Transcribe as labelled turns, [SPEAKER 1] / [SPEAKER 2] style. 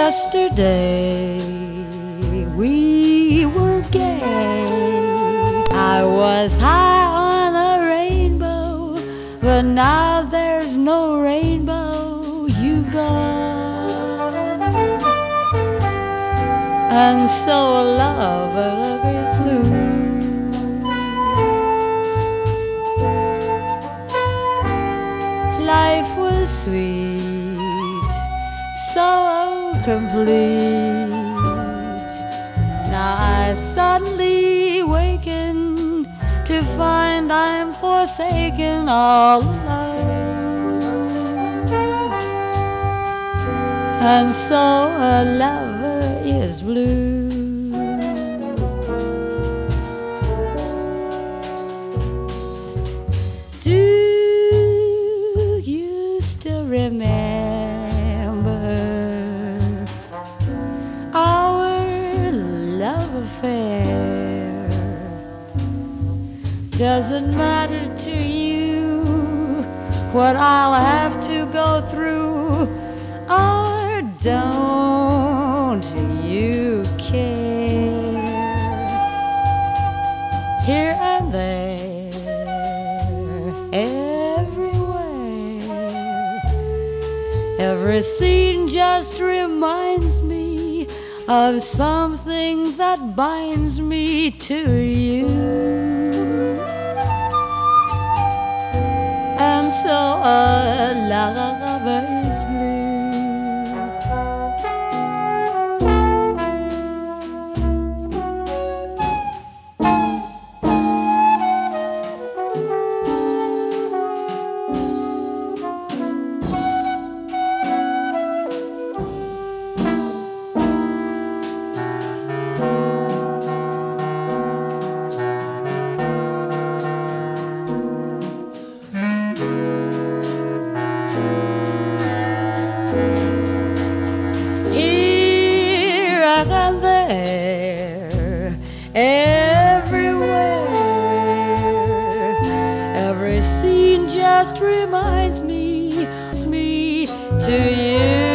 [SPEAKER 1] Yesterday we were gay. I was high on a rainbow, but now there's no rainbow. You've gone, and so love is blue. Life was sweet, so complete. Now I suddenly waken to find I'm forsaken all alone, and so a lover is blue. Do you still remember our love affair? Does it matter to you what I'll have to go through, or don't you care? Here and there, everywhere, every scene just reminds me of something that binds me to you, and so a lover is blue. And there, everywhere, every scene just reminds me to you.